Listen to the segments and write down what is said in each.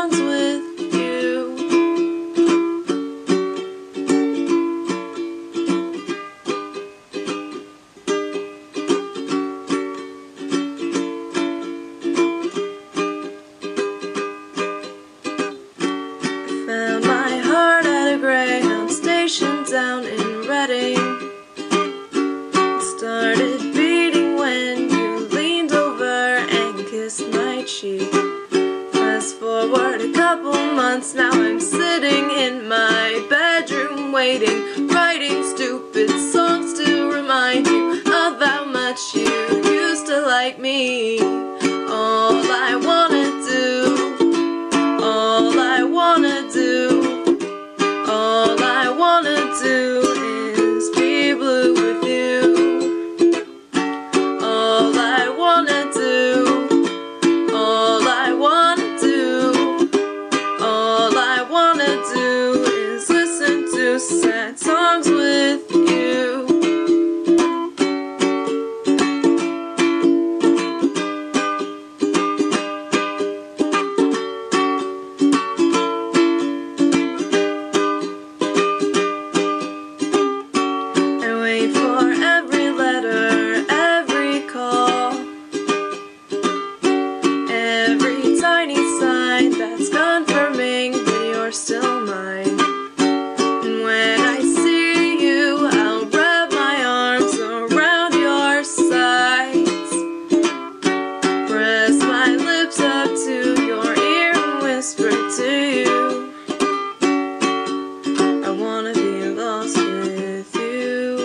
songs with you. Found my heart at a Greyhound station down in Reading. Started beating when you leaned over and kissed my cheek. Fast forward a couple months, now I'm sitting in my bedroom waiting, writing stupid songs to remind you of how much you used to like me. All I wanna do, all I wanna do, all I wanna do is be blue with you. All I wanna do, all I wanna do, all I wanna do is listen to sad songs with you. I wait for every letter, every call, every tiny sign that's confirming that you're still mine. And when I see you, I'll wrap my arms around your sides, press my lips up to your ear and whisper to you, I wanna be lost with you.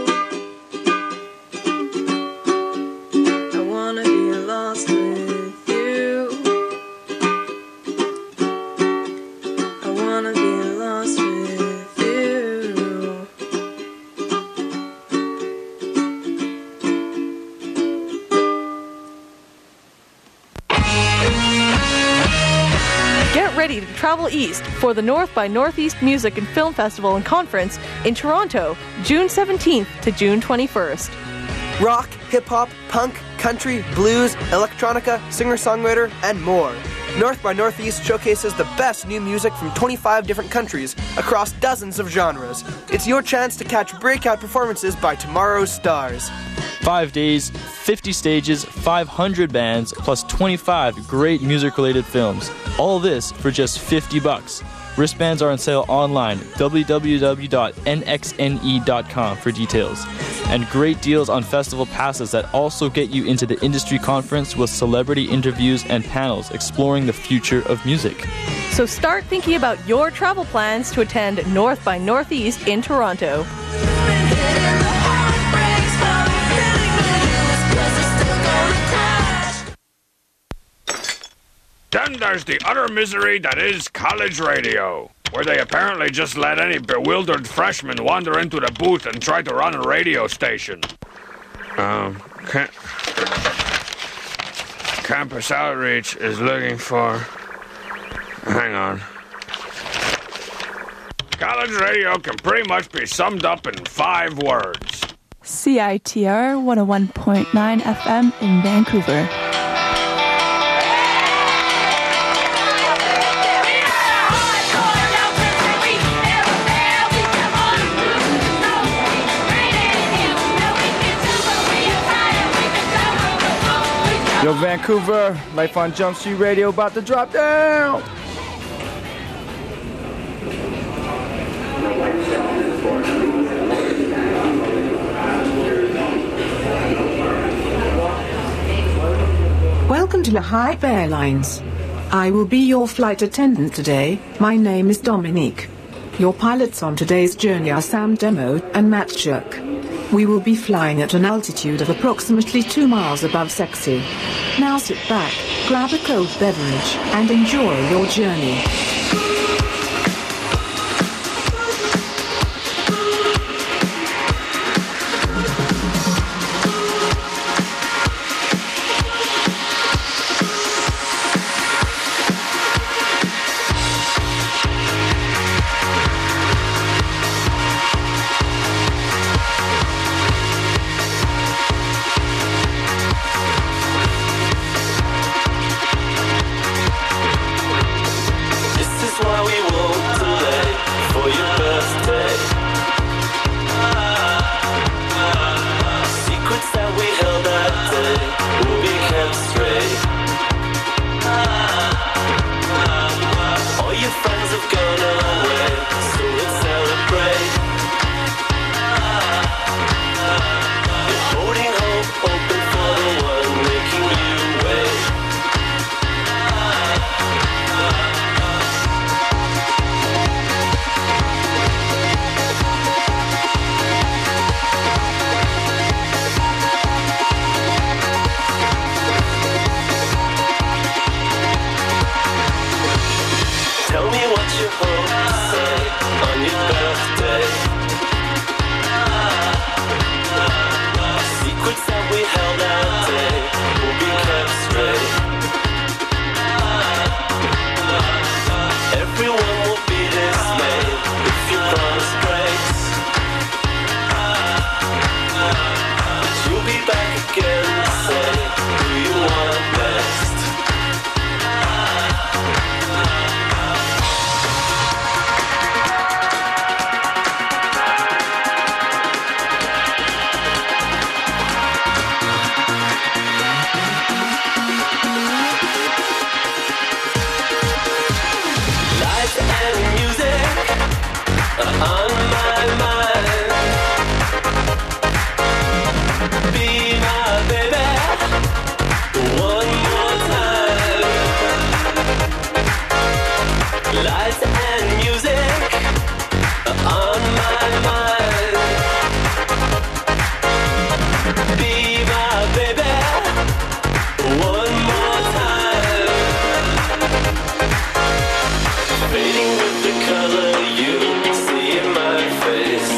I wanna be lost with you. I wanna be lost with you. Get ready to travel east for the North by Northeast Music and Film Festival and Conference in Toronto, June 17th to June 21st. Rock, hip-hop, punk, country, blues, electronica, singer-songwriter, and more. North by Northeast showcases the best new music from 25 different countries across dozens of genres. It's your chance to catch breakout performances by tomorrow's stars. 5 days, 50 stages, 500 bands, plus 25 great music-related films. All this for just $50. Wristbands are on sale online, www.nxne.com for details. And great deals on festival passes that also get you into the industry conference with celebrity interviews and panels exploring the future of music. So start thinking about your travel plans to attend North by Northeast in Toronto. Then there's the utter misery that is college radio, where they apparently just let any bewildered freshman wander into the booth and try to run a radio station. Campus Outreach is looking for... Hang on. College radio can pretty much be summed up in 5 words. CITR 101.9 FM in Vancouver. Yo, Vancouver, Life on Jump Street Radio about to drop down. Welcome to Hype Airlines. I will be your flight attendant today. My name is Dominique. Your pilots on today's journey are Sam Demo and Matt Chuck. We will be flying at an altitude of approximately 2 miles above Sexy. Now sit back, grab a cold beverage, and enjoy your journey. Lights and music on my mind. Be my baby one more time. Fading with the color you see in my face.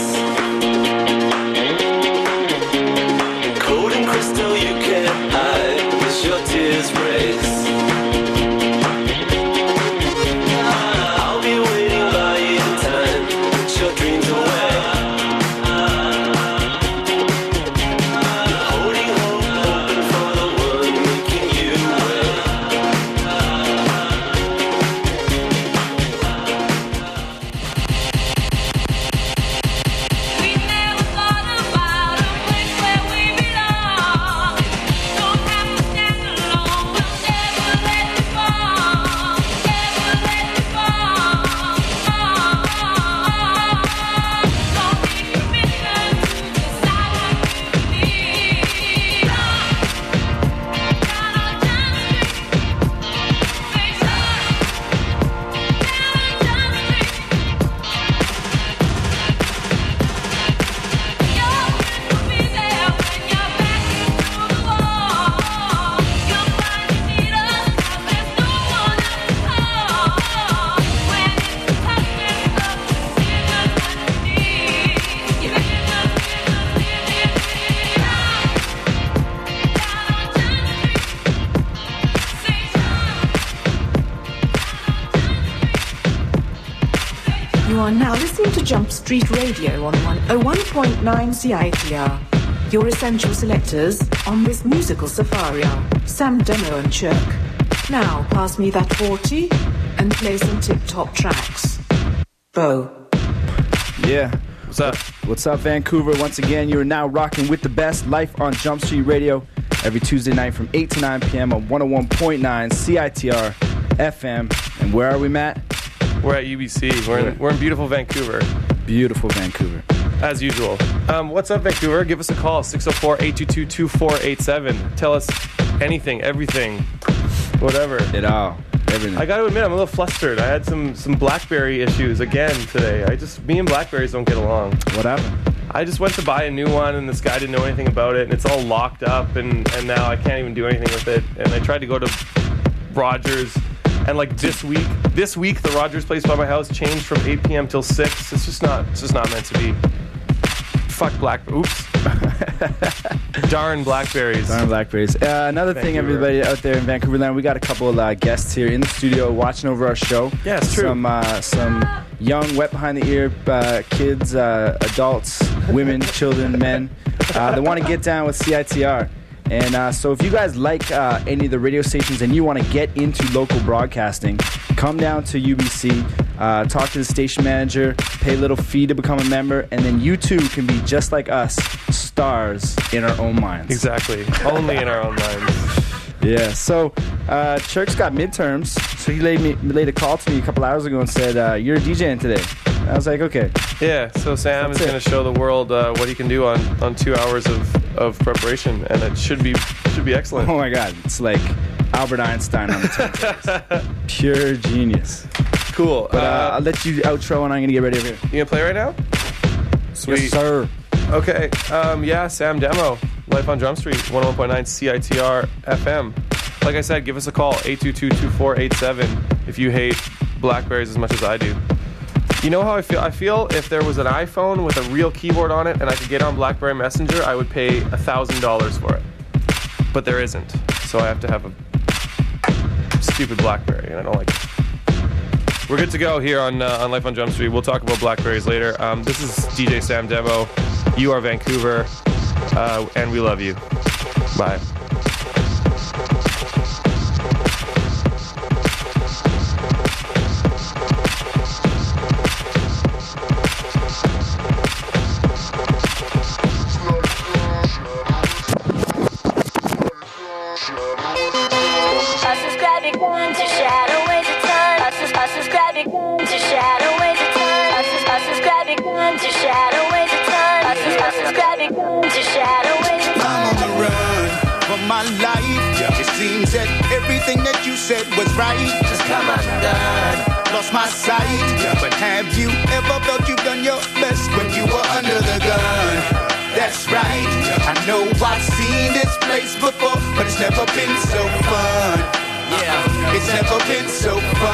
Cold and crystal you can't hide as your tears race. I'll be waiting by in time, put your dreams away. Holding hope, hoping for the one making you wait. We never thought about a place where we belong. Don't have to stand alone. We'll never let you fall. Never let you fall. Don't need permission to decide what you need. Down on John Street, say down on John Street. Your friends will be there when you're back into the wall. You'll find you need us 'cause there's no one else to call. When it's tough, there's love. Here's just what you need. Here's just down on John Street. Say You are now listening to Jump Street Radio on 101.9 CITR. Your essential selectors on this musical safari are Sam Demo and Chirk. Now pass me that 40 and play some tip-top tracks. Bo. Yeah. What's up? What's up, Vancouver? Once again, you are now rocking with the best Life on Jump Street Radio every Tuesday night from 8 to 9 p.m. on 101.9 CITR FM. And where are we, Matt? We're at UBC. We're in beautiful Vancouver, Beautiful Vancouver. as usual. What's up, Vancouver? Give us a call, 604-822-2487. Tell us anything, everything, whatever. It all. Everything. I got to admit, I'm a little flustered. I had some BlackBerry issues again today. Me and BlackBerries don't get along. What happened? I just went to buy a new one, and this guy didn't know anything about it, and it's all locked up, and now I can't even do anything with it. And I tried to go to Rogers, and like this week, the Rogers place by my house changed from 8 p.m. till 6. It's just not meant to be. Fuck Oops. Darn Blackberries. Darn Blackberries. Another thing, Vancouver. everybody out there in Vancouver land, we got a couple of guests here in the studio watching over our show. Yeah, it's true. Some young, wet behind the ear kids, adults, women, children, men that want to get down with CITR. And so if you guys like any of the radio stations and you want to get into local broadcasting, come down to UBC, talk to the station manager, pay a little fee to become a member, and then you too can be just like us, stars in our own minds. Exactly. Only in our own minds. Yeah, so Chirk's got midterms, so he laid a call to me a couple hours ago and said, you're DJing today. I was like, okay. Yeah, so Sam is going to show the world what he can do on 2 hours of preparation, and it should be excellent. Oh my God, it's like Albert Einstein on the turntables. Pure genius. Cool. But I'll let you outro, and I'm going to get ready over here. You going to play right now? Sweet. Yes, sir. Okay, Sam Demo, Life on Drum Street, 101.9 CITR FM. Like I said, give us a call, 822-2487, if you hate Blackberries as much as I do. You know how I feel? I feel if there was an iPhone with a real keyboard on it and I could get on BlackBerry Messenger, I would pay $1,000 for it. But there isn't, so I have to have a stupid BlackBerry, and I don't like it. We're good to go here on Life on Drum Street. We'll talk about Blackberries later. This is DJ Sam Demo. You are Vancouver, and we love you. Bye. I'm on the run for my life. It seems that everything that you said was right. Just come undone. lost my sight. But have you ever felt you've done your best when you were under the gun? That's right. I know I've seen this place before, but it's never been so fun. Yeah, it's never been so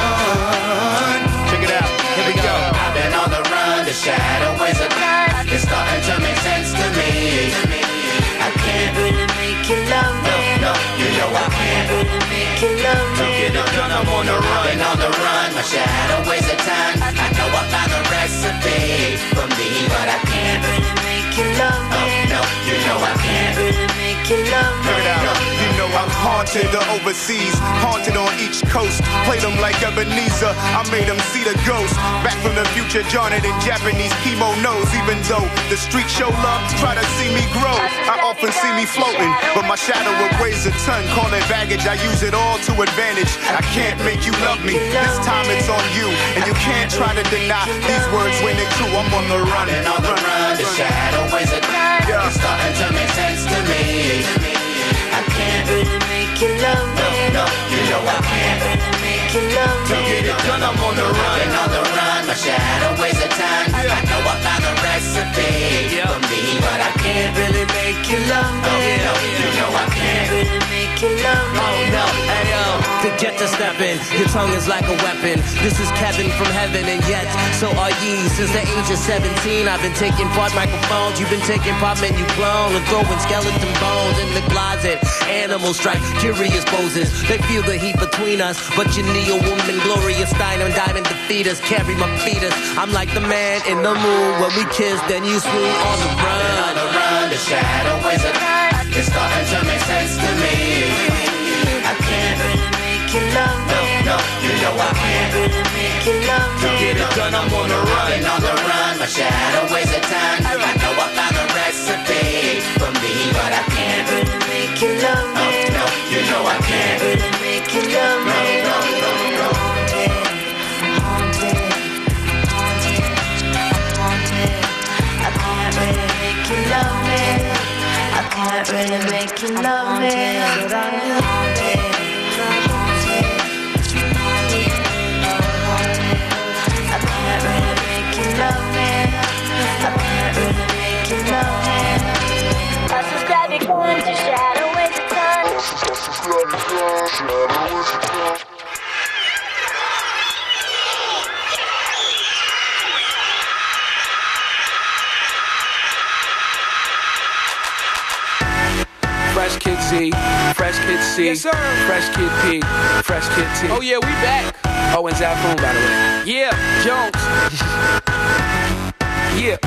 fun. Check it out. Here we go. I've been on the run, the shadow is a curse. It's starting to make sense to me. I can't really make you love me. No, you know I can't really make you love me. Don't get it done, I'm on the run. I've been on the run, my shadow weighs a ton. I know I found the recipe for me, but I can't really make you love me. No, you know I can't really make you love me. Turn it out. You know I'm haunted overseas, haunted on each coast. Played them like Ebenezer, I made them see the ghost. Back from the future, Johnny in Japanese chemo knows. Even though the street show love, try to see me grow. I often see me floating, but my shadow weighs a ton. Call it baggage, I use it all to advantage. I can't make you love me, this time it's on you. And you can't try to deny these words when they're true. I'm on the run. And on the run, the shadow weighs a ton. It's starting to make sense to me. I can't really make you love me. No, you know I can't really make you love me. Don't get it done, I'm on the run. And on the run, my shadow weighs a ton. I know I found the recipe for me, but I can't really make you love me. No, you know I can't really make you love me. Oh no, hey yo, forget to step in. Your tongue is like a weapon. This is Kevin from heaven, and yet so are ye. Since the age of 17, I've been taking part microphones. You've been taking part menu clone and throwing skeleton bones in the closet. Animals strike curious poses. They feel the heat between us, but you need a woman, Gloria Steinem, diamond defeat us. Carry my fetus. I'm like the man in the moon. When we kiss, then you swoon on the run. On the run, the shadow weighs a ton. It's starting to make sense to me. I can't really make you love me. No, you know I can't really make you love me. Don't get it done, I'm on the run. And on the run, my shadow weighs a ton. I know I found the recipe for me, but I can't really make you love me. No, you know I can't really make you love me. No. I can't really make you love me. I can't really make you love me. I can't really make you love me. I can't really make you love me. That's a static gun to shadow with a ton. Fresh Kid Z, Fresh Kid C, yes, Fresh Kid P, Fresh Kid T. Oh yeah, we back. Oh, and Zafoon, by the way. Yeah, Jones. Yeah.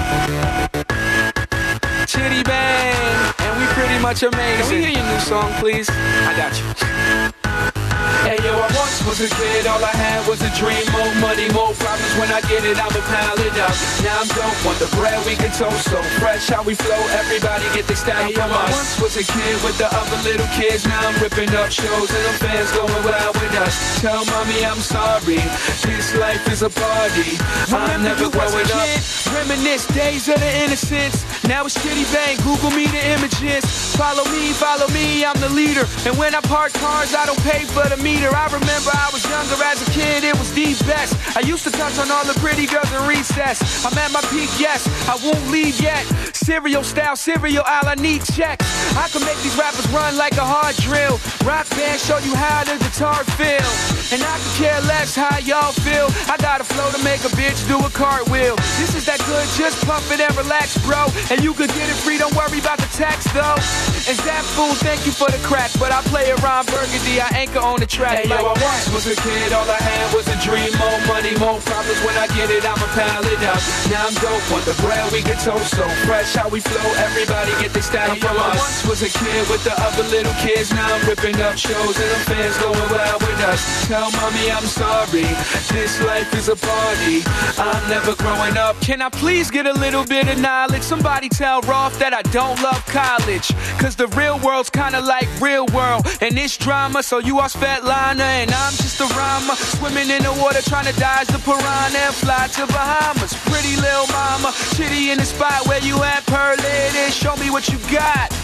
Chitty Bang, and we pretty much amazing. Can we hear your new song, please? I got you. Hey yo, I once was a kid, all I had was a dream. More money, more problems, when I get it, I'ma pile it up. Now I'm dope, want the bread we can toast. So fresh how we flow, everybody get the style from us. I once was a kid with the other little kids. Now I'm ripping up shows and the fans going wild with us. Tell mommy I'm sorry, this life is a party. I'm never growing up. Reminisce days of the innocence. Now it's Chitty Bang, Google me the images. Follow me, I'm the leader. And when I park cars, I don't pay for the meter. I remember I was younger as a kid, it was the best. I used to touch on all the pretty girls in recess. I'm at my peak, yes, I won't leave yet. Cereal style, cereal aisle, I need checks. I can make these rappers run like a hard drill. Rock band, show you how the guitar feel. And I could care less how y'all feel. I got a flow to make a bitch do a cartwheel. This is that good, just pump it and relax, bro. And you could get it free, don't worry about the tax, though. And Zafoon, thank you for the crack, but I play around Burgundy, I anchor on the track. Hey, like yo, I once was a kid, all I had was a dream. More money, more problems, when I get it, I'ma pile it up. Now I'm dope, want the bread we can toast. So fresh how we flow, everybody get their style from us. I once was a kid with the other little kids. Now I'm ripping up shows and the fans going wild with us. Tell mommy I'm sorry, this life is a party. I'm never growing up. Can I please get a little bit of knowledge? Somebody tell Rolf that I don't love college, cause the real world's kinda like real world. And it's drama, so you are Svetlana and I'm just a rhymer. Swimming in the water trying to dodge the piranha and fly to Bahamas. Pretty little mama, Chitty in the spot where you at, Pearl it is. Show me what you got.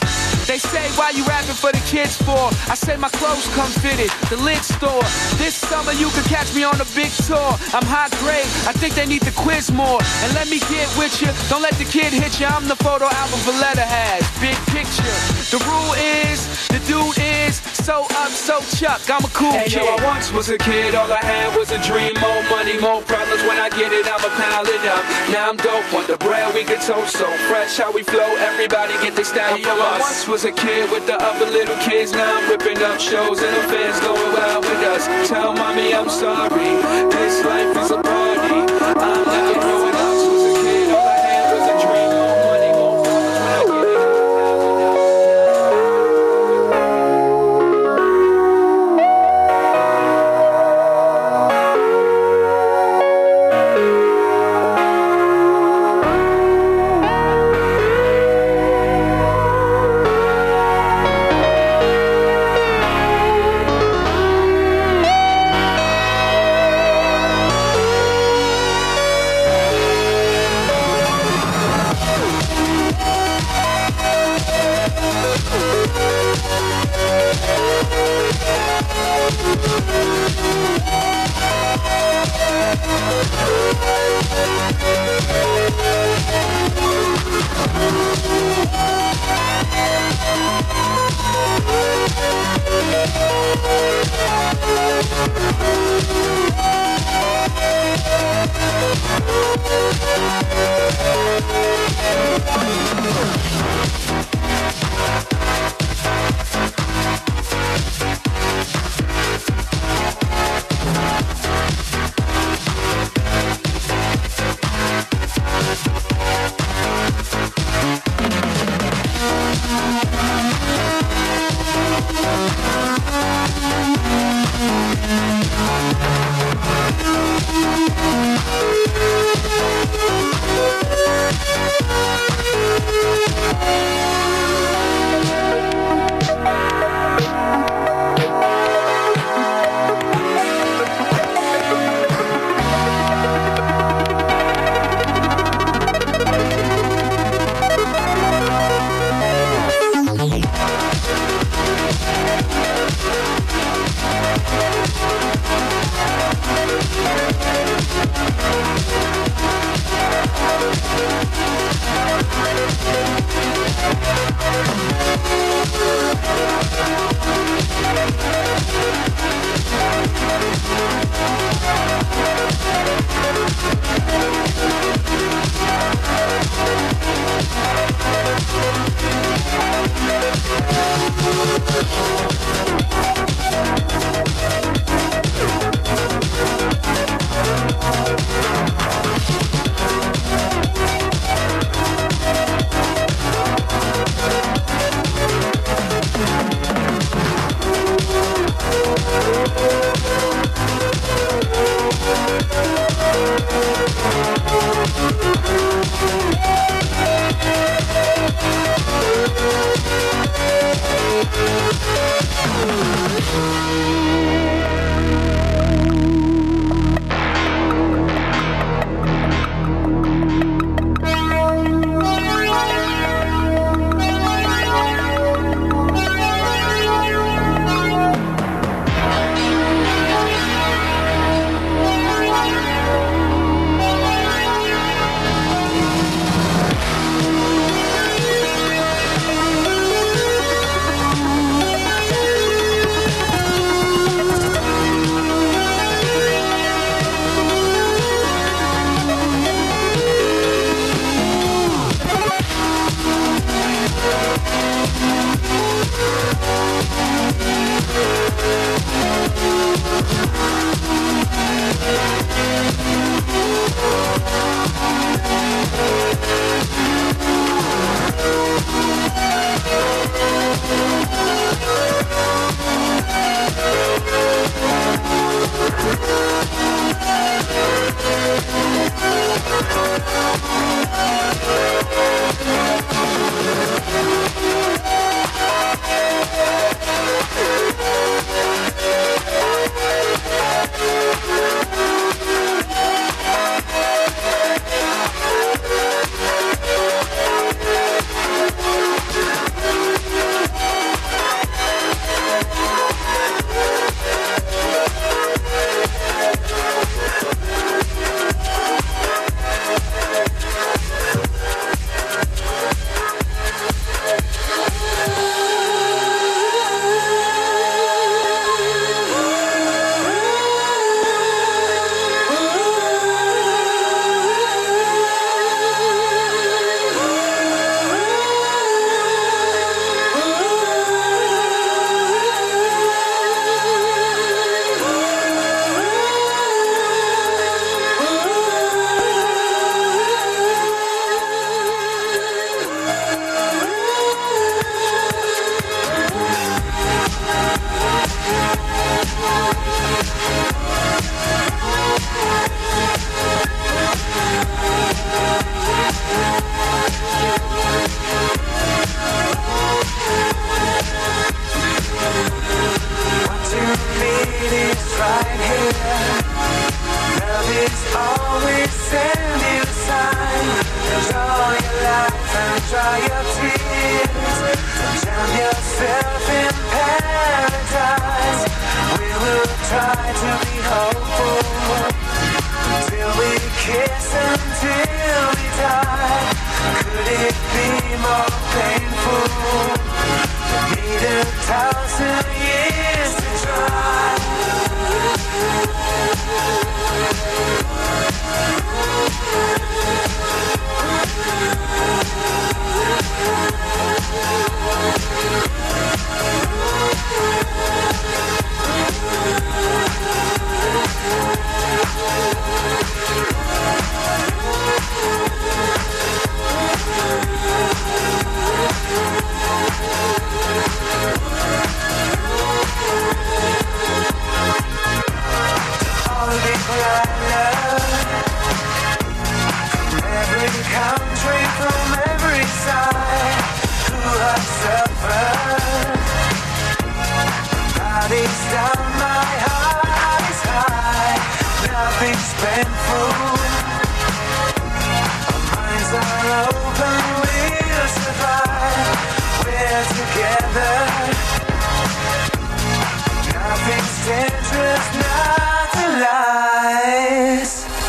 They say, why you rapping for the kids for? I say my clothes come fitted, the lid store. This summer you can catch me on a big tour. I'm high grade, I think they need the quiz more. And let me get with you, don't let the kid hit you. I'm the photo album Valletta has, big picture. The rule is, the dude is so up, so Chuck, I'm a cool kid. Yo, I once was a kid, all I had was a dream. More money, more problems, when I get it, I'ma pile it up. Now I'm dope, on the bread we get toast, so fresh how we flow, everybody get their style from us. I once was a kid with the other little kids, now I'm ripping up shows and the fans going wild with us. Tell mommy I'm sorry, this life is a party. I'm never growing up, was a kid, all I had was a dream. More money, more problems, when I get it. always send you a sign. Draw your life and dry your tears. Drown yourself in paradise. We will try to be hopeful till we kiss until we die. Could it be more painful? Need 1,000 years to try. All the people I love, from every country, from every side, who have suffered. Body's down, my heart is high. Nothing's painful. Our minds are open, we'll survive. We're together. Nothing's dangerous, nothing lies.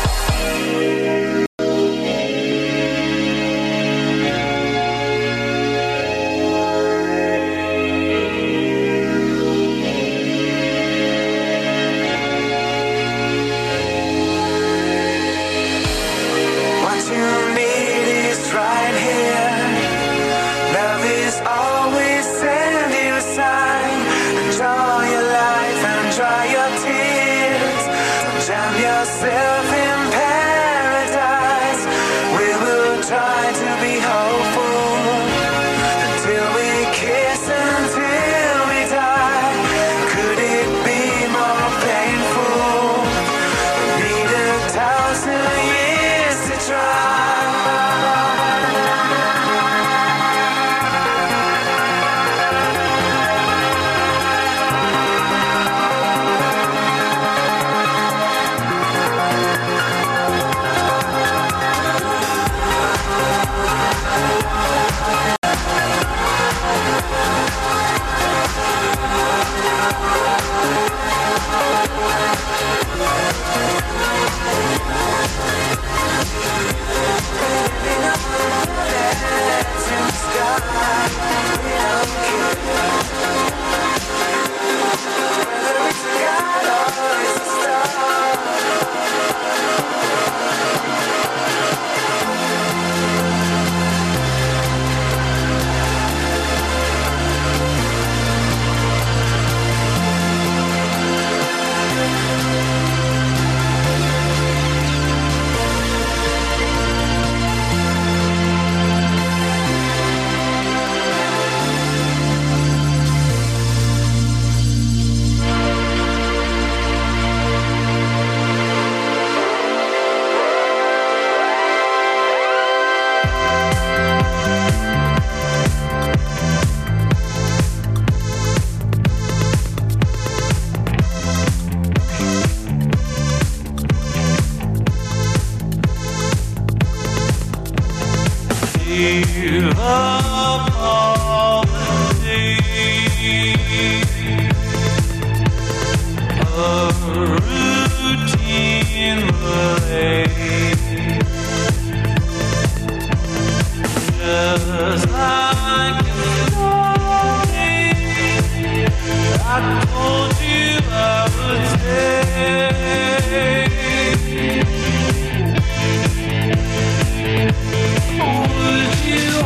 What you need is right here. Love is always send you a sign. Enjoy your life and dry your tears. Drown yourself in paradise. We will try to be hopeful until we kiss until we die. Could it be more painful? Need 1,000 years to try. Give up all the days of routine malaise. Just like a morning, I told you I would stay. Would you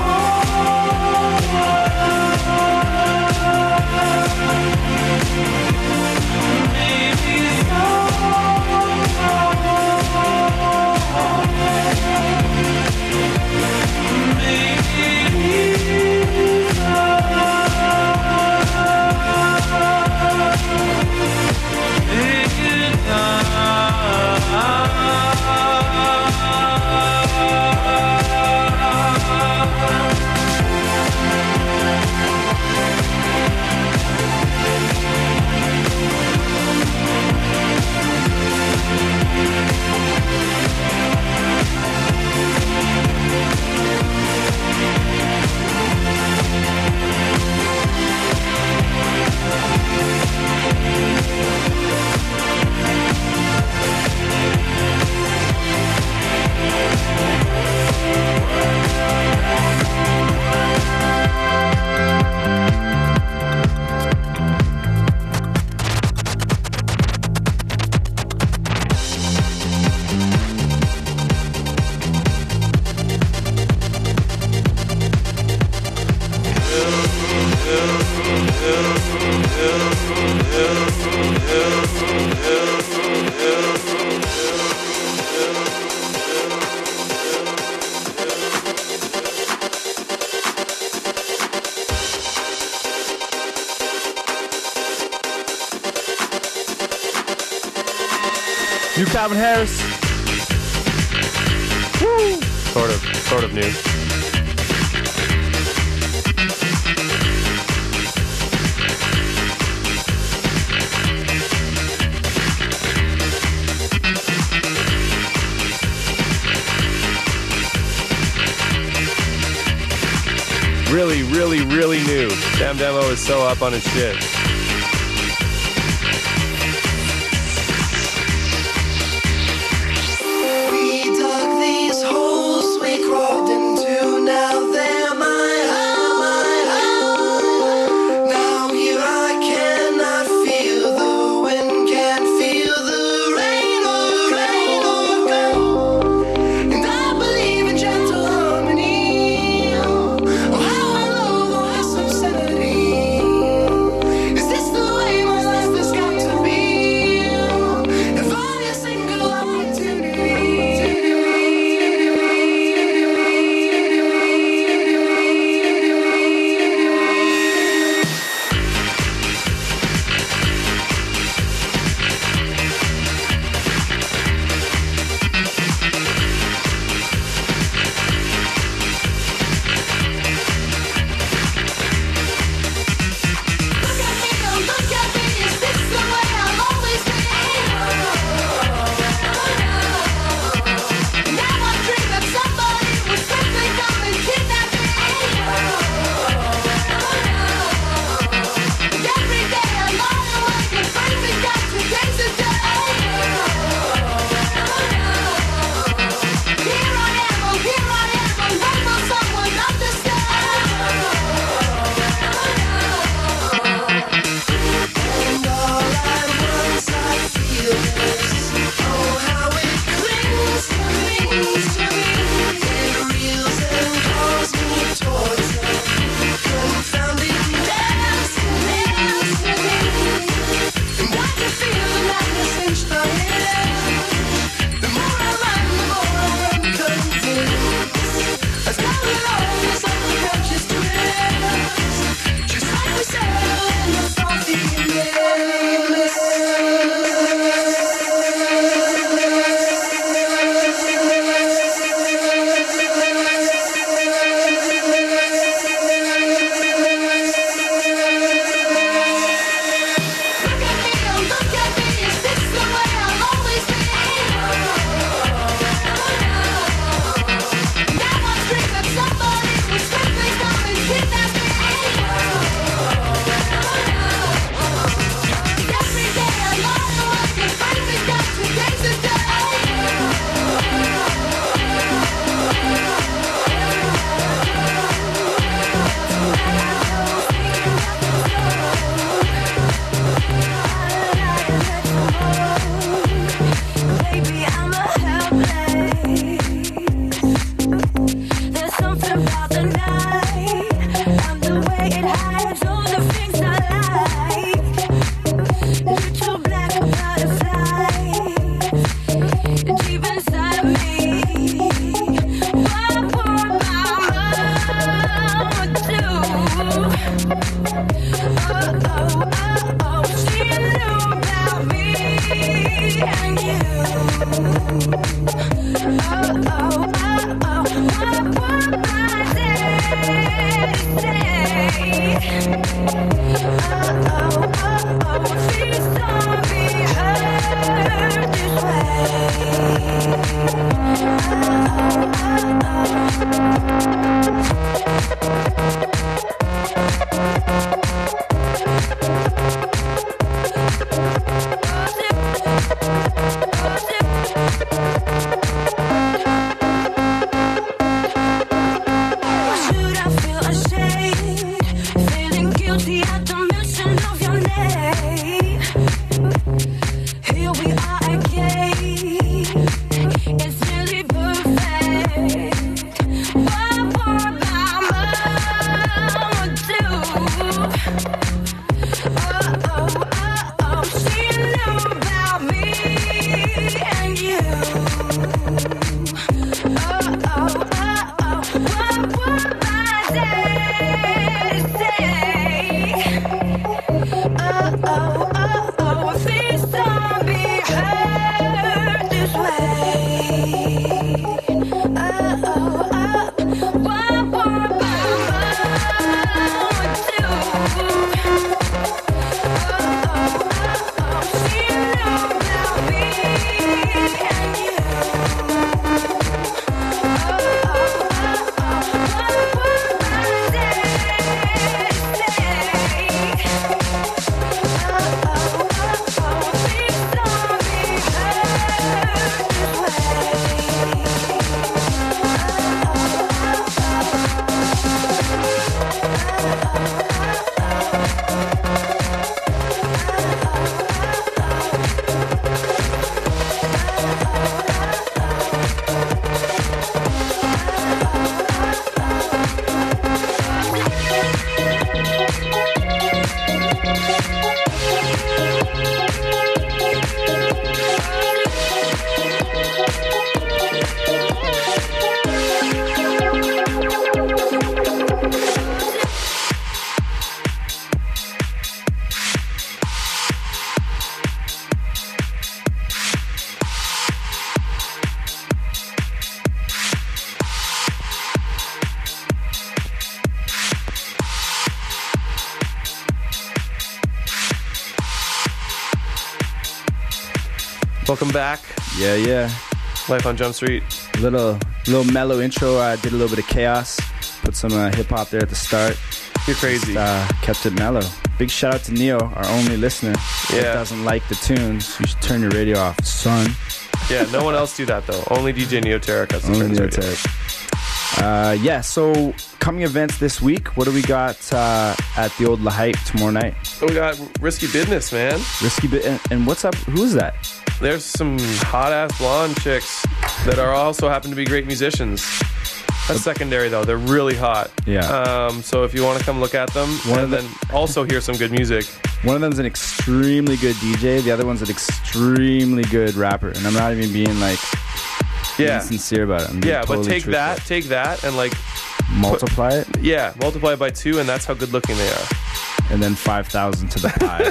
maybe so Calvin Harris. Woo! Sort of new. Really new. Sam Demo is so up on his shit. We dug these holes we crawled into, now they're my home. Now here I cannot feel the wind, can't feel the rain or go. And I believe in gentle harmony. Oh, how I love the voice of sanity. Is this the way my life has got to be? If I a single Here we are again. It's Welcome back. Yeah. Life on Jump Street. Little mellow intro. I did a little bit of chaos. Put some hip hop there at the start. You're crazy. Just, kept it mellow. Big shout out to Neo, our only listener. Yeah. If doesn't like the tunes, you should turn your radio off, son. Yeah, no one else do that though. Only DJ Neo Tarek has to turn his radio off. So coming events this week. What do we got at the old La Hype tomorrow night? We got Risky Business, man. Risky Business. And what's up? Who's that? There's some hot-ass blonde chicks that are also happen to be great musicians. That's secondary, though. They're really hot. Yeah. So if you want to come look at them, then also hear some good music. One of them's an extremely good DJ. The other one's an extremely good rapper. And I'm not even being being sincere about it. I'm being totally but take truthful. that, and multiply it? Yeah, multiply it by 2, and that's how good looking they are. And then 5,000 to the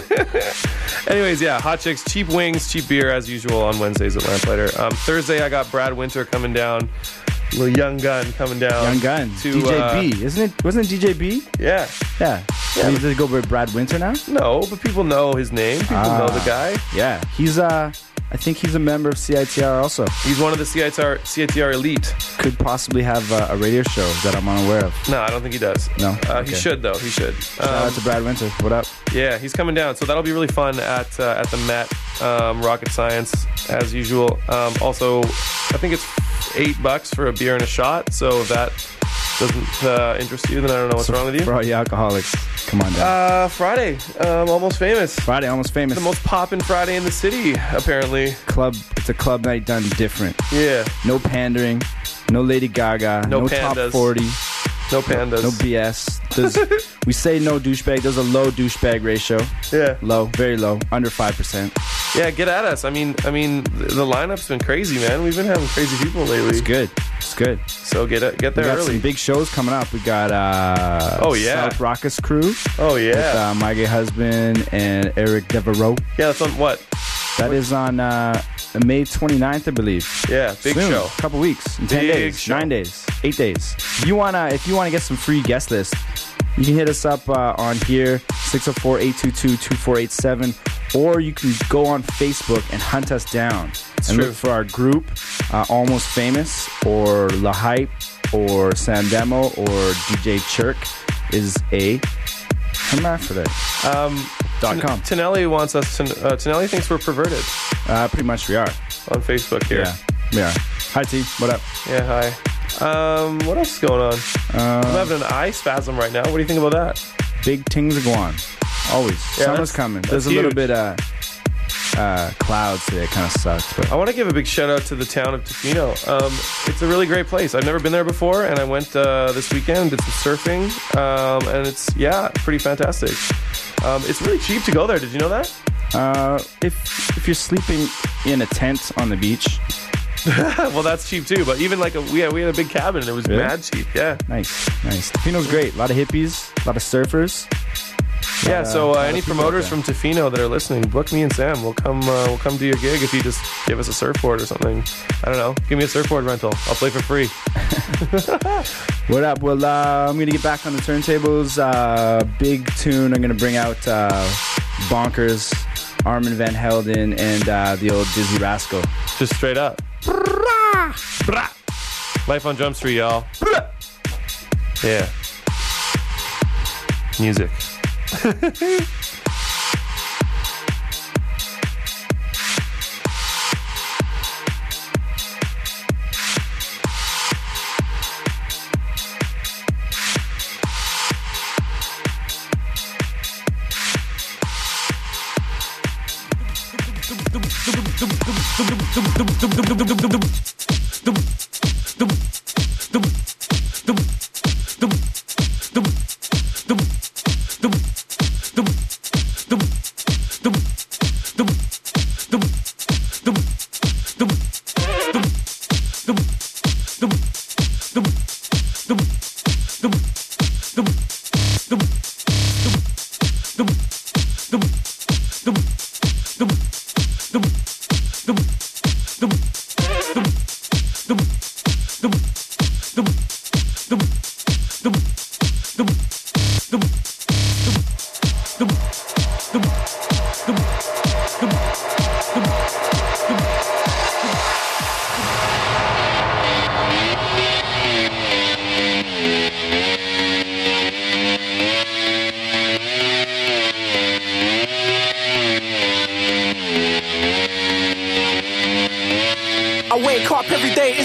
pie. Anyways, yeah, hot chicks, cheap wings, cheap beer as usual on Wednesdays at Lamplighter. Thursday, I got Brad Winter coming down. Little Young Gun coming down. Young Gun. To, DJ B. Wasn't it DJ B? Yeah. He does go by Brad Winter now? No, but people know his name. People know the guy. Yeah. He's I think he's a member of CITR also. He's one of the CITR elite. Could possibly have a radio show that I'm unaware of. No, I don't think he does. No? He should, though. He should. Shout out to Brad Winter. What up? Yeah, he's coming down. So that'll be really fun at the Met, Rocket Science, as usual. Also, I think it's $8 for a beer and a shot. So if that doesn't interest you, then I don't know what's wrong with you. For all you alcoholics, come on down. Friday, Almost Famous. Friday, Almost Famous. The most poppin' Friday in the city, apparently. It's a club night done different. Yeah. No pandering, no Lady Gaga, no pandas. top 40. No pandas. No BS. We say no douchebag. There's a low douchebag ratio. Yeah. Low, very low, under 5%. Yeah, get at us. I mean, the lineup's been crazy, man. We've been having crazy people lately. It's good. So get there we got early. Some big shows coming up. We got South Raucous Crew. Oh yeah. With My Gay Husband and Eric Devereaux. Yeah, that's on what? That is on May 29th, I believe. Yeah, big Soon. show. A couple weeks. 10 days. Show. 9 days. 8 days. If you wanna get some free guest list, you can hit us up on here, 604-822-2487, or you can go on Facebook and hunt us down. Look for our group, Almost Famous, or La Hype, or Sam Demo, or DJ Chirk is a hermaphrodite. .com. Tonelli wants us to. Tonelli thinks we're perverted. Pretty much we are. On Facebook here. Yeah, we are. Hi T, what up? Yeah, hi. What else is going on? I'm having an eye spasm right now. What do you think about that? Big things are going. Always. Yeah, Summer's coming. There's a little bit clouds today. It kind of sucks. But I want to give a big shout out to the town of Tofino. It's a really great place. I've never been there before, and I went this weekend, did some surfing, and it's pretty fantastic. It's really cheap to go there. Did you know that? If you're sleeping in a tent on the beach. Well, that's cheap too. But even we had a big cabin and it was mad cheap. Yeah, nice. Tofino's great. A lot of hippies, a lot of surfers. Yeah. So any promoters from Tofino that are listening, book me and Sam. We'll come do your gig if you just give us a surfboard or something. I don't know. Give me a surfboard rental. I'll play for free. What up? Well, I'm gonna get back on the turntables. Big tune. I'm gonna bring out Bonkers, Armin van Helden, and the old Dizzy Rascal. Just straight up. Life on Jump Street, y'all. Yeah. Music.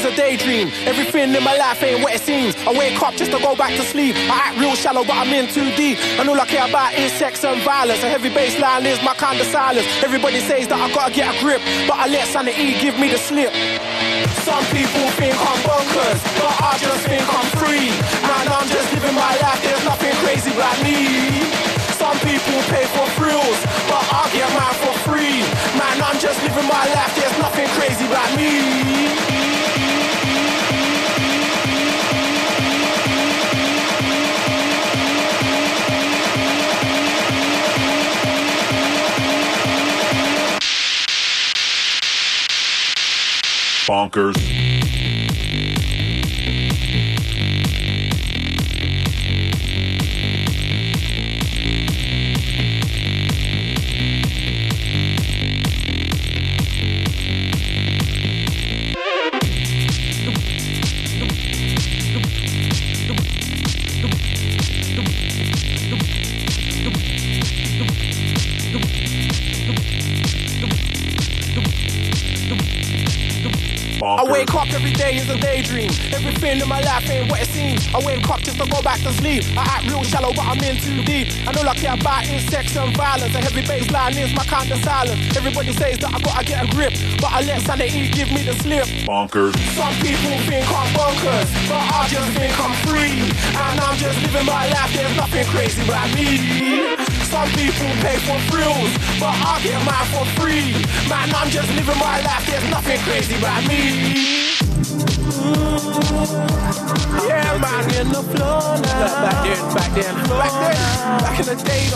is a daydream. Everything in my life ain't what it seems. I wake up just to go back to sleep. I act real shallow, but I'm in too deep. And all I care about is sex and violence. A heavy bass line is my kind of silence. Everybody says that I gotta get a grip, but I let sanity give me the slip. Some people think I'm bonkers, but I just think I'm free. Man, I'm just living my life, there's nothing crazy about me. Some people pay for thrills, but I get mine for free. Man, I'm just living my life, there's nothing crazy about me. Bonkers. I wake up every day is a daydream. Everything in my life ain't what it seems. I wake up just to go back to sleep. I act real shallow, but I'm in too deep. And all I care about is sex and violence. A heavy bass line is my kind of silence. Everybody says that I gotta get a grip, but I let sanity give me the slip. Bonkers. Some people think I'm bonkers, but I just think I'm free. And I'm just living my life, there's nothing crazy about me. Some people pay for thrills, but I get mine for free. Man, I'm just living my life, there's nothing crazy about me. Yeah, man, in the floor now. Back in the day,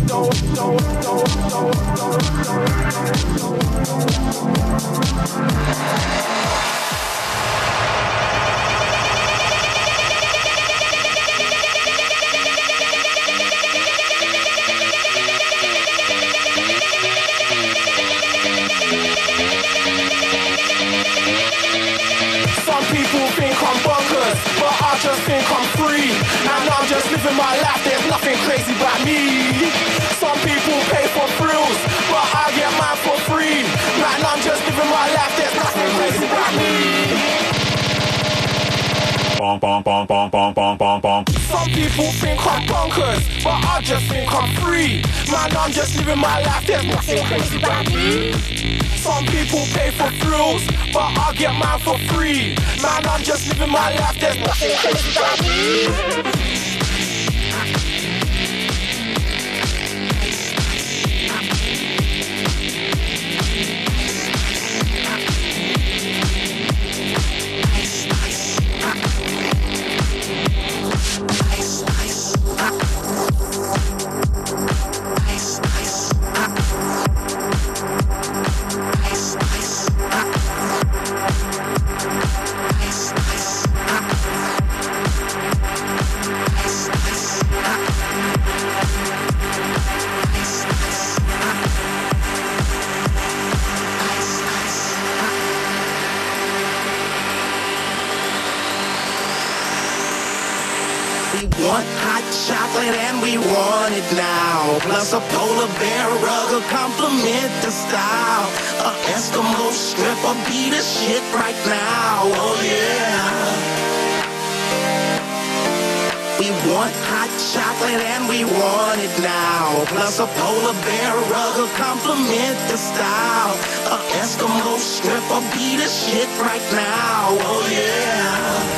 people think I'm bonkers, but I just think I'm free. And I'm just living my life, there's nothing crazy about me. Some people pay for thrills, but I get mine for free. Man, I'm just living my life, there's nothing crazy about me. Bonk, bonk, bonk, bonk, bonk, bonk, bonk, bonk. Some people think I'm bonkers, but I just think I'm free. Man, I'm just living my life, there's nothing crazy about me. Some people pay for thrills, but I get mine for free. Man, I'm just living my life, there's nothing crazy about me. Want hot chocolate and we want it now. Plus a polar bear rug to compliment the style. A Eskimo stripper beat the shit right now. Oh yeah. We want hot chocolate and we want it now. Plus a polar bear rug to compliment the style. A Eskimo stripper beat the shit right now. Oh yeah.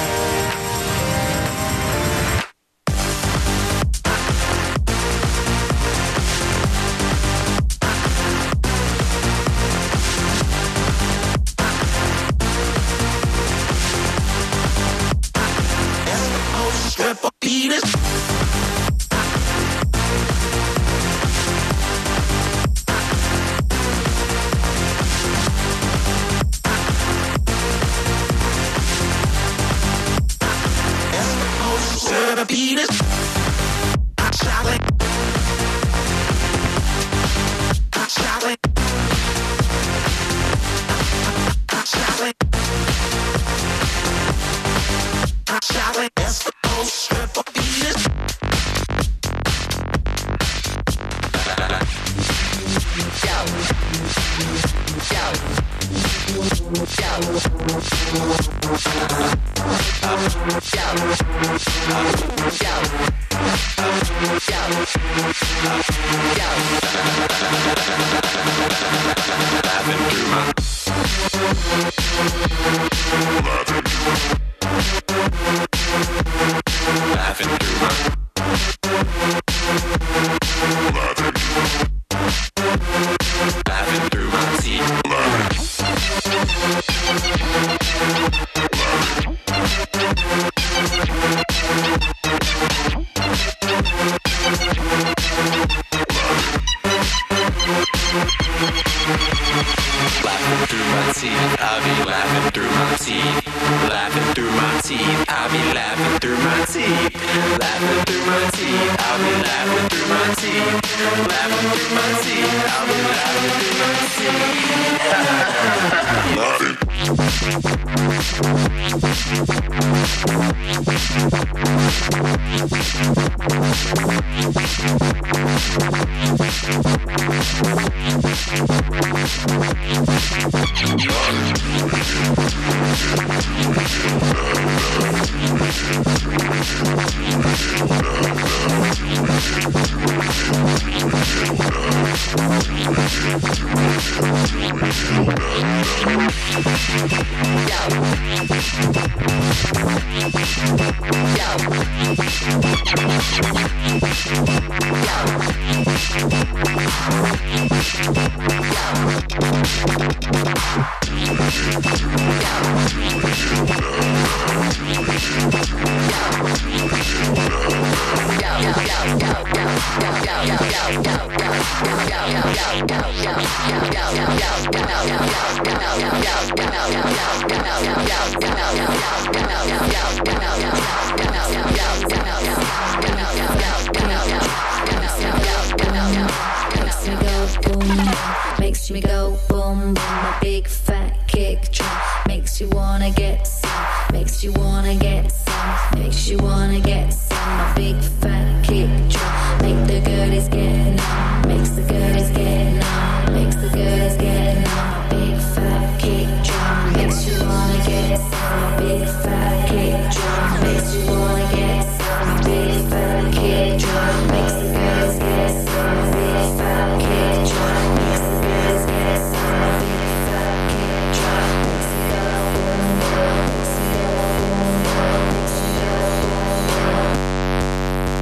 Makes me go boom boom. My big fat kick drum makes you wanna get some. Makes you wanna get some. Makes you wanna get some. My big fat kick drum make the goodies get numb. Makes the goodies get numb. Makes the goodies get numb. My big fat kick drum makes you wanna get some. My big fat kick drum makes you wanna get some. My big fat kick drum makes the goodies get some. My big fat kick drum makes the goodies get some. My big fat kick drum makes it go boom boom. Makes it go boom boom. Makes it go boom boom.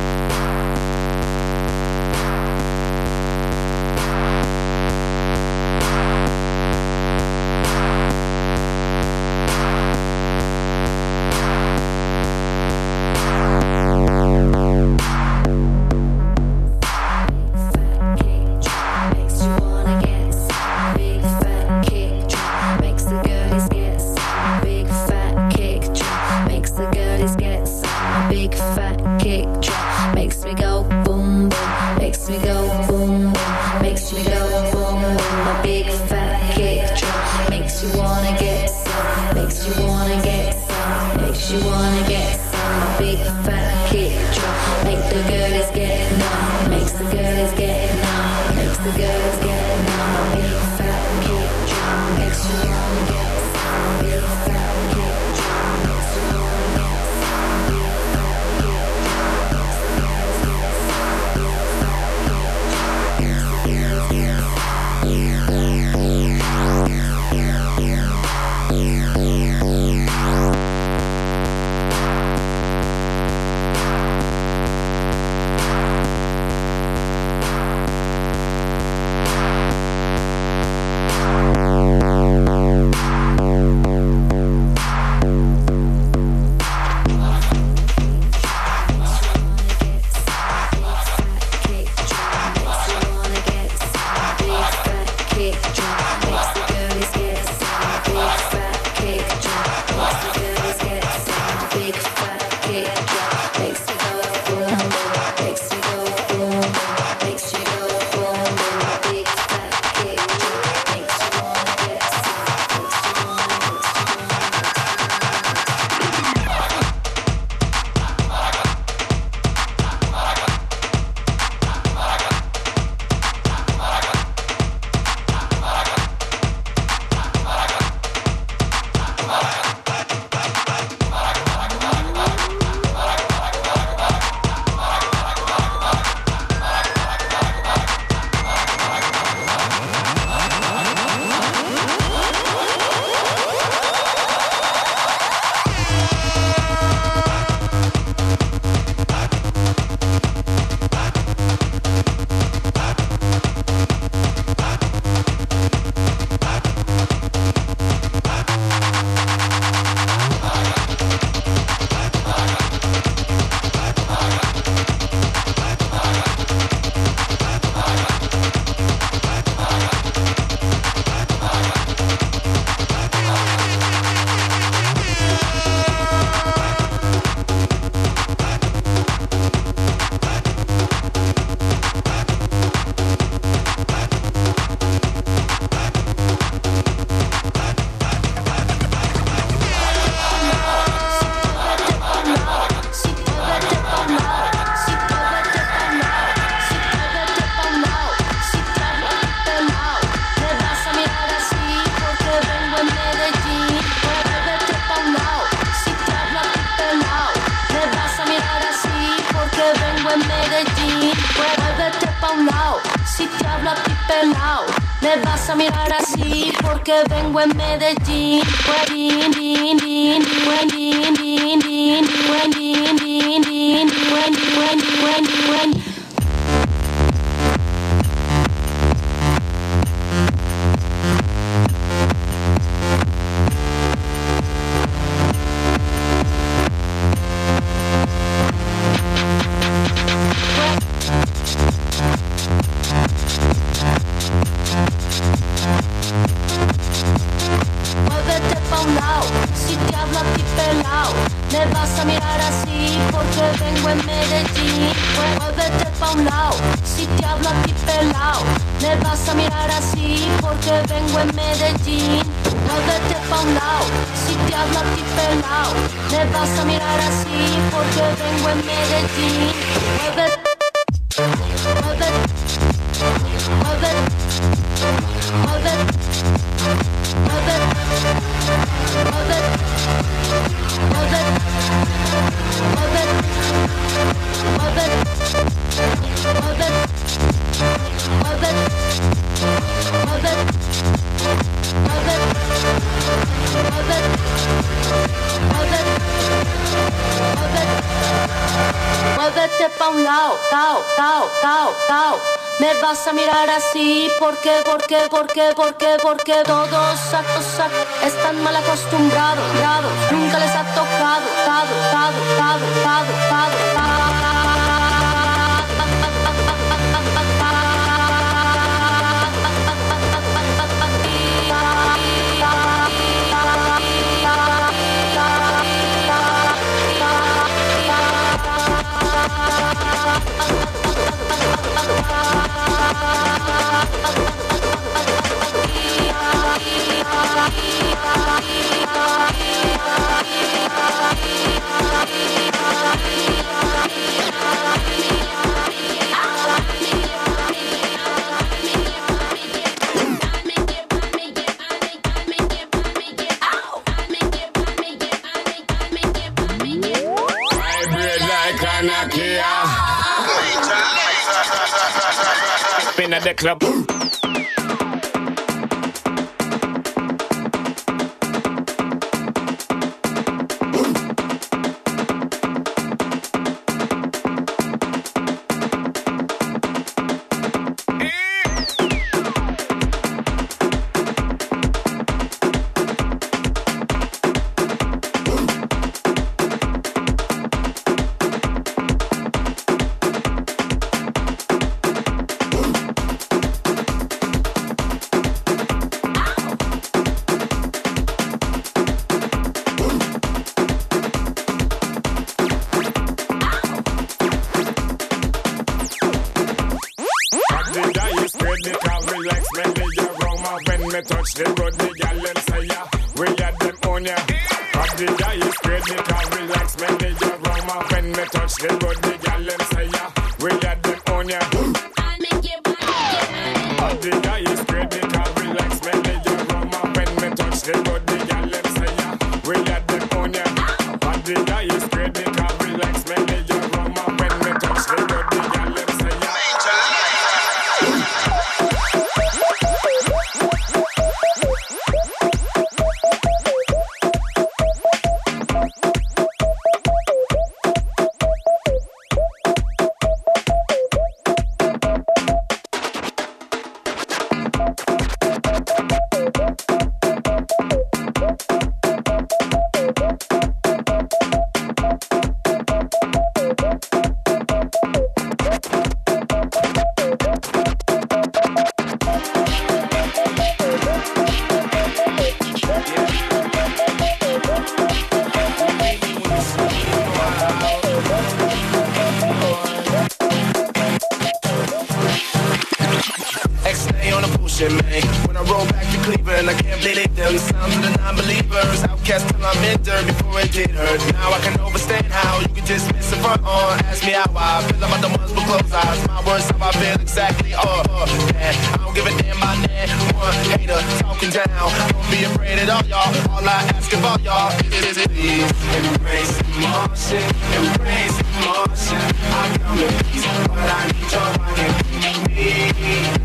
Makes you wanna get some. Big fat kick drum makes the goodies get some. Big fat kick drum makes the goodies get some. Big fat kick drum makes me go boom boom. Makes me go boom boom. Makes me go boom boom. My big fat kick drum makes you wanna get some. Makes you wanna get some. Makes you wanna get some. My big fat kick drum make the goodies get numb. Makes the goodies get numb. Makes the goodies get numb. My big fat kick drum makes you wanna get some. Big fat kick drum makes you wanna get some. Big fat kick drum makes the goodies get some. Big fat kick drum makes the goodies get some. Si te hablo a ti pelao, me vas a mirar así porque vengo en Medellín. Muévete pa' un lado, si te hablo a ti pelao, me vas a mirar así porque vengo en Medellín. Muévete pa' un lado, si te hablo a ti pelao, me vas a mirar así porque vengo en Medellín. Muévete pa' un lado, si te hablo a ti pelao, me vas a mirar así porque vengo en Medellín. Muévete, muévete, muévete, muévete. Muévete pa' un lado, cao. Me vas a mirar así porque todos están mal acostumbrados, nunca les ha tocado, Spin at the club. Touch the road, the gal them say ya. We had them on ya. But the guy is great, me can relax. When they get round my when me touch the road, the gal them say ya. We had them on ya. But the guy is great, me can relax. When they get round my when me touch the road, the gal them say ya. We had them on ya. But the guy is great, me can relax. When they get round my when me touch the road, the gal them say ya. When I roll back to Cleveland, I can't believe them. Some of the non-believers outcast till I'm in dirt before it did hurt. Now I can understand how you can just miss a front on. Ask me how I feel about the ones with closed eyes. My words, how I feel exactly. That I don't give a damn about that. One hater talking down. Don't be afraid at all, y'all. All I ask of all y'all is please embrace emotion, embrace emotion. I come in peace, but I need your body. Me.